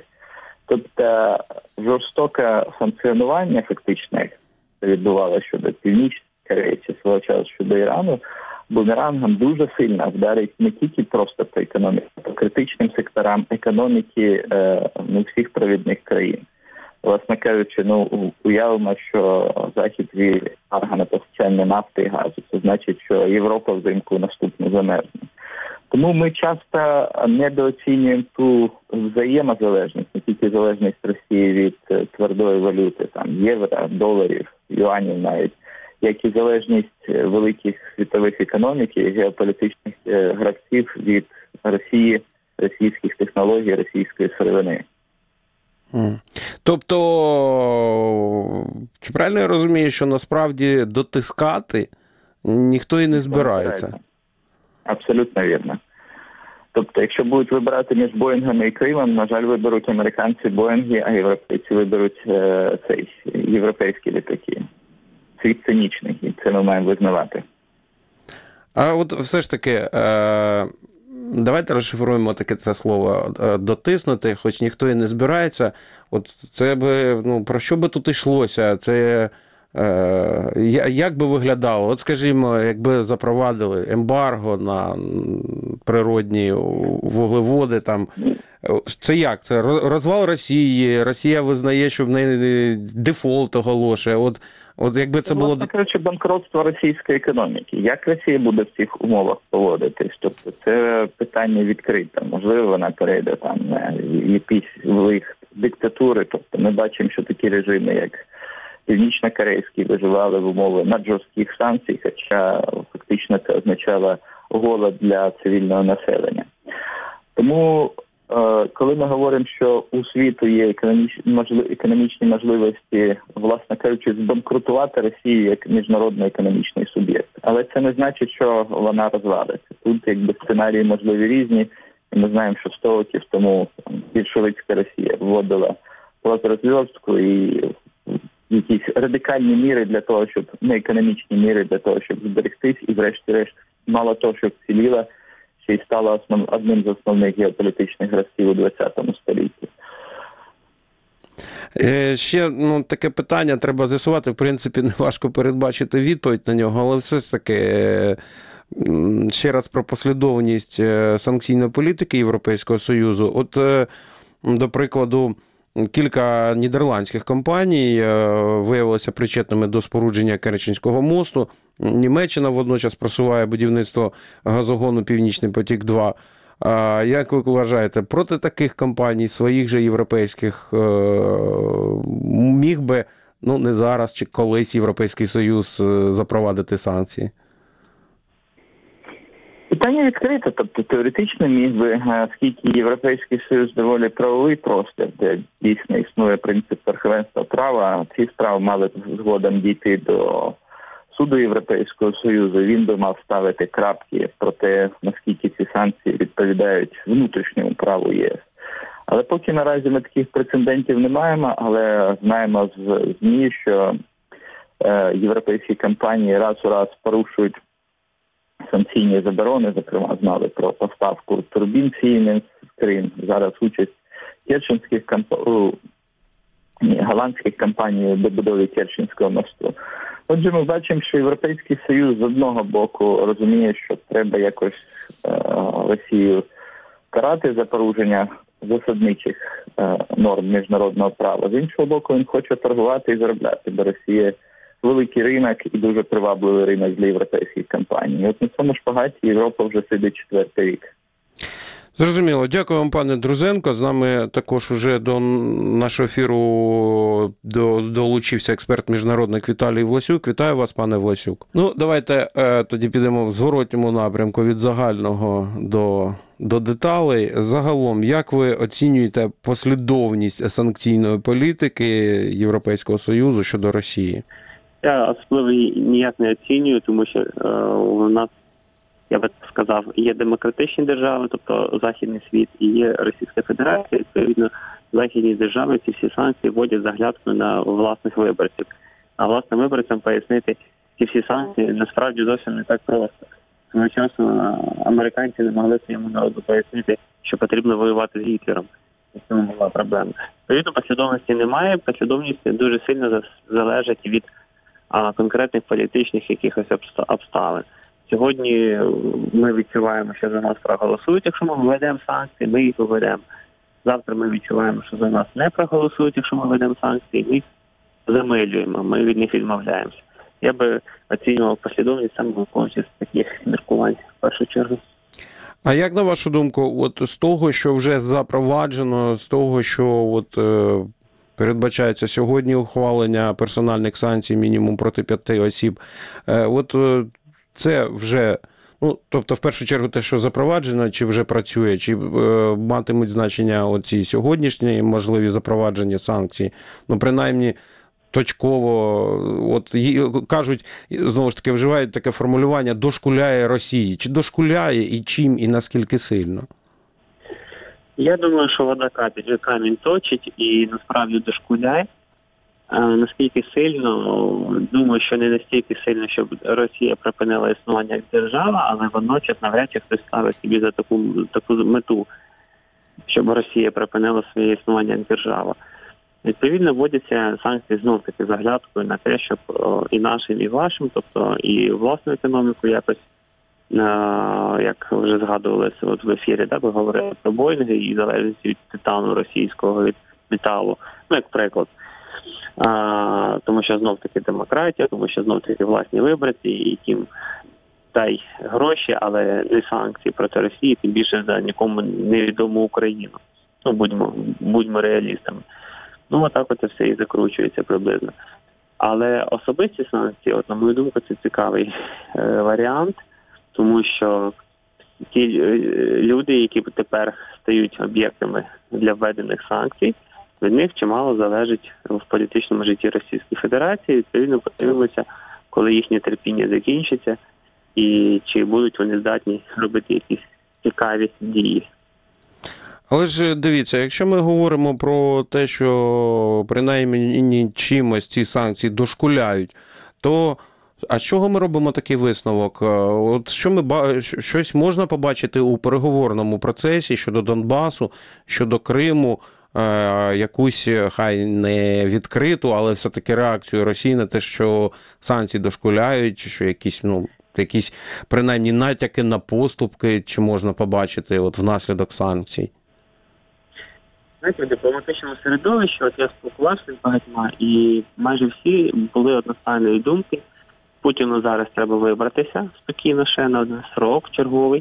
Тобто жорстоке санкціонування, фактично, як це відбувалося щодо Північної Кореї чи свого часу щодо Ірану, бумерангом дуже сильно вдарить не тільки просто по економіці, а по критичним секторам економіки е, ну, всіх провідних країн. Власне кажучи, ну, уявимо, що Захід ввів ембарго на постачання нафти і газу. Це значить, що Європа взимку наступно замерзне. Тому ми часто недооцінюємо ту взаємозалежність, не тільки залежність Росії від твердої валюти, там євро, доларів, юанів навіть, як і залежність великих світових економік і геополітичних гравців від Росії, російських технологій, російської сировини. Тобто, чи правильно я розумію, що насправді дотискати ніхто і не збирається? Абсолютно вірно. Тобто, якщо будуть вибирати між Боїнгами і Кримом, на жаль, виберуть американці Боїнги, а європейці виберуть е, цей європейські літаки. світ цинічний, і це ми маємо визнавати. А от все ж таки, е, давайте розшифруємо таке це слово «дотиснути», хоч ніхто і не збирається. От це би, ну, про що би тут йшлося? Це е, як би виглядало? От, скажімо, якби запровадили ембарго на природні вуглеводи, там, це як? Це розвал Росії, Росія визнає, що в неї дефолт оголошує. От, от якби це, це було... Власне кажучи, банкротство російської економіки. Як Росія буде в цих умовах поводитись? Тобто це питання відкрите. Можливо, вона перейде там на якісь велик диктатури. Тобто ми бачимо, що такі режими, як Північно-Корейський, виживали в умовах наджорстких санкцій, хоча фактично це означало голод для цивільного населення. Тому коли ми говоримо, що у світу є економічні можливості, власне кажучи, збанкрутувати Росію як міжнародний економічний суб'єкт. Але це не значить, що вона розвалиться. Тут якби сценарії можливі різні. І ми знаємо, що сто років тому більшовицька Росія вводила плазорозверстку і якісь радикальні міри для того, щоб, не економічні міри для того, щоб зберегтись, і врешті-решт мало того, щоб вціліла, ще й стала основ, одним з основних геополітичних гравців у ХХ столітті. Ще ну, таке питання треба з'ясувати. В принципі, не важко передбачити відповідь на нього, але все ж таки ще раз про послідовність санкційної політики Європейського Союзу. От, до прикладу, кілька нідерландських компаній виявилися причетними до спорудження Керченського мосту. Німеччина водночас просуває будівництво газогону «Північний потік-два». А як ви вважаєте, проти таких компаній, своїх же європейських, міг би, ну не зараз, чи колись Європейський Союз запровадити санкції? Питання відкрите, тобто теоретично міг би, оскільки Європейський Союз доволі правовий простір, де дійсно існує принцип верховенства права, ці справи мали згодом дійти до Суду Європейського Союзу, він би мав ставити крапки про те, наскільки ці санкції відповідають внутрішньому праву ЄС. Але поки наразі ми таких прецедентів не маємо, але знаємо з ЗМІ, що е, європейські компанії раз у раз порушують санкційні заборони, зокрема знали про поставку турбін Siemens в Крим, зараз участь керченських компаній, голландських компаній в добудові Керченського мосту. Отже, ми бачимо, що Європейський Союз з одного боку розуміє, що треба якось е, Росію карати за порушення засадничих е, норм міжнародного права. З іншого боку, він хоче торгувати і заробляти, бо Росія великий ринок і дуже привабливий ринок для європейських компаній. І от на цьому шпагаті Європа вже сидить четвертий рік. Зрозуміло. Дякую вам, пане Друзенко. З нами також уже до нашого ефіру долучився експерт-міжнародник Віталій Власюк. Вітаю вас, пане Власюк. Ну, давайте е, тоді підемо в зворотньому напрямку від загального до, до деталей. Загалом, як ви оцінюєте послідовність санкційної політики Європейського Союзу щодо Росії? Я особливо ніяк не оцінюю, тому що е, у нас, я би сказав, є демократичні держави, тобто Західний світ, і є Російська Федерація. Відповідно, західні держави ці всі санкції вводять з оглядкою на власних виборців. А власним виборцям пояснити ці всі санкції насправді зовсім не так просто. Одночасно американці не могли своєму народу пояснити, що потрібно воювати з Гітлером. І в цьому була проблема. Відповідно, послідовності немає, послідовність дуже сильно залежить від а, конкретних політичних якихось обставин. Сьогодні ми відчуваємо, що за нас проголосують, якщо ми введемо санкції, ми їх введемо. Завтра ми відчуваємо, що за нас не проголосують, якщо ми введемо санкції, ми їх замилюємо, ми від них відмовляємося. Я би оцінював послідовність саме виходячи з таких міркувань в першу чергу. А як, на вашу думку, от з того, що вже запроваджено, з того, що от, е, передбачається сьогодні ухвалення персональних санкцій мінімум проти п'яти осіб, е, от е, це вже, ну, тобто, в першу чергу, те, що запроваджено, чи вже працює, чи е, матимуть значення оці сьогоднішні можливі запровадження санкцій, ну, принаймні, точково, от кажуть, знову ж таки, вживають таке формулювання «дошкуляє Росії». Чи дошкуляє, і чим, і наскільки сильно? Я думаю, що вода камінь точить і насправді дошкуляє. Наскільки сильно, думаю, що не настільки сильно, щоб Росія припинила існування як держава, але водночас навряд чи хтось ставить собі за таку, таку мету, щоб Росія припинила своє існування як держава. Відповідно, вводяться санкції знов-таки з оглядкою на те, щоб і нашим, і вашим, тобто і власну економіку якось, як вже згадувалося от в ефірі, да, ви говорили про Боїнги і залежність від титану російського, від металу, ну, як приклад. А, тому що знов-таки демократія, тому що знов-таки власні виборці, яким дай гроші, але не санкції проти Росії, тим більше за нікому невідому Україну. Ну, будьмо, будьмо реалістами. Ну, отак от це все і закручується приблизно. Але особисті санкції, от, на мою думку, це цікавий е, варіант, тому що ті е, люди, які тепер стають об'єктами для введених санкцій, від них чимало залежить в політичному житті Російської Федерації. Відповідно, подивимося, коли їхнє терпіння закінчиться, і чи будуть вони здатні робити якісь цікаві дії. Але ж дивіться, якщо ми говоримо про те, що принаймні чимось ці санкції дошкуляють, то а з чого ми робимо такий висновок? От що ми щось можна побачити у переговорному процесі щодо Донбасу, щодо Криму, якусь, хай не відкриту, але все-таки реакцію Росії на те, що санкції дошкуляють, що якісь, ну, якісь принаймні натяки на поступки, чи можна побачити от внаслідок санкцій? Знаєте, в дипломатичному середовищі, от я спілкувався з багатьма, і майже всі були одностайної думки. Путіну зараз треба вибратися спокійно ще на один срок черговий.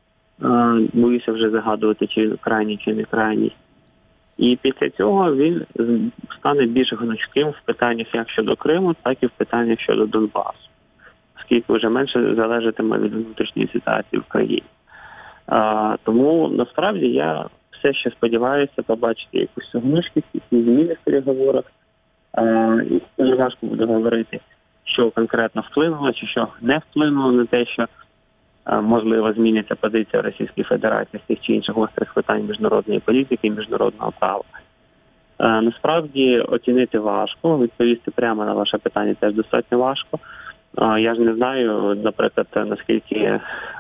Боюся вже загадувати, чи крайній, чи не крайній. І після цього він стане більш гнучким в питаннях як щодо Криму, так і в питаннях щодо Донбасу, оскільки вже менше залежатиме від внутрішньої ситуації в країні. А, тому, насправді, я все ще сподіваюся побачити якусь гнучкість, якісь зміни в переговорах. А, і дуже важко буде говорити, що конкретно вплинуло, чи що не вплинуло на те, що можливо зміниться позиція Російської Федерації з тих чи інших гострих питань міжнародної політики і міжнародного права. Е, насправді оцінити важко, відповісти прямо на ваше питання теж достатньо важко. Е, я ж не знаю, наприклад, наскільки е,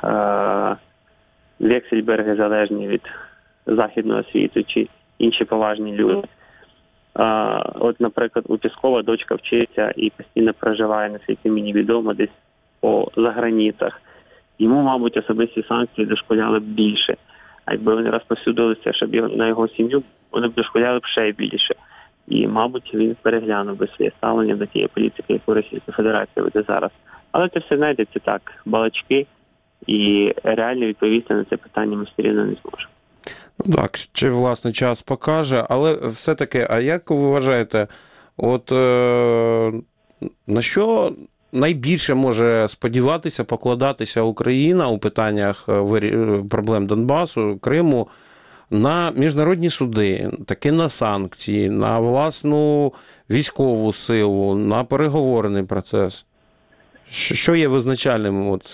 Вексельберги залежні від західного світу чи інші поважні люди. Е, от, наприклад, у Піскова дочка вчиться і постійно проживає, наскільки мені відомо, десь по заграницях. Йому, мабуть, особисті санкції дошкуляли б більше. А якби вони розповсюдилися, щоб його, на його сім'ю, вони б дошкуляли б ще більше. І, мабуть, він переглянув би своє ставлення до тієї політики, яку Російська Федерація веде зараз. Але це все, знаєте, це так, балачки, і реально відповісти на це питання ми все рівно не зможемо. Ну так, чи, власне, час покаже, але все-таки, а як ви вважаєте, от е, на що найбільше може сподіватися, покладатися Україна у питаннях проблем Донбасу, Криму на міжнародні суди, таки на санкції, на власну військову силу, на переговорний процес? Що є визначальним? От?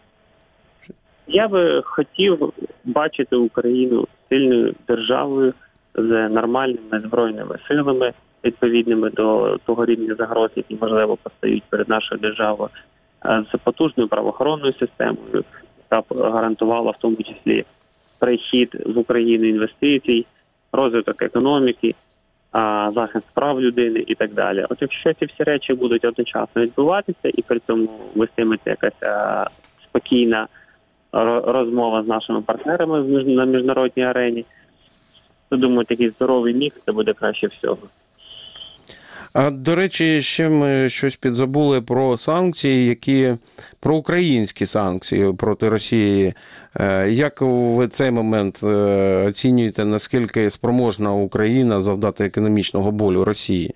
Я би хотів бачити Україну сильною державою з нормальними збройними силами, відповідними до того рівня загроз, які, можливо, постають перед нашою державою, з потужною правоохоронною системою, яка гарантувала в тому числі прихід в Україну інвестицій, розвиток економіки, захист прав людини і так далі. От якщо ці всі речі будуть одночасно відбуватися і при цьому вестиметься якась спокійна розмова з нашими партнерами на міжнародній арені, то, думаю, такий здоровий мікс – це буде краще всього. А, до речі, ще ми щось підзабули про санкції, які про українські санкції проти Росії. Як ви цей момент оцінюєте, наскільки спроможна Україна завдати економічного болю Росії?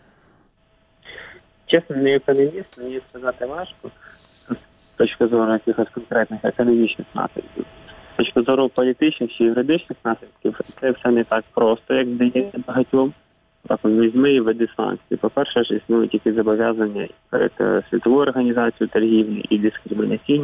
Чесно, не економіст, мені сказати важко з точки зору якихось конкретних економічних наслідків. З точки зору політичних чи юридичних наслідків, це все не так просто, як здається багатьом. Так, візьми і веди санкції. По-перше, ж існують тільки зобов'язання перед Світовою організацією торгівлі і дискримінаційні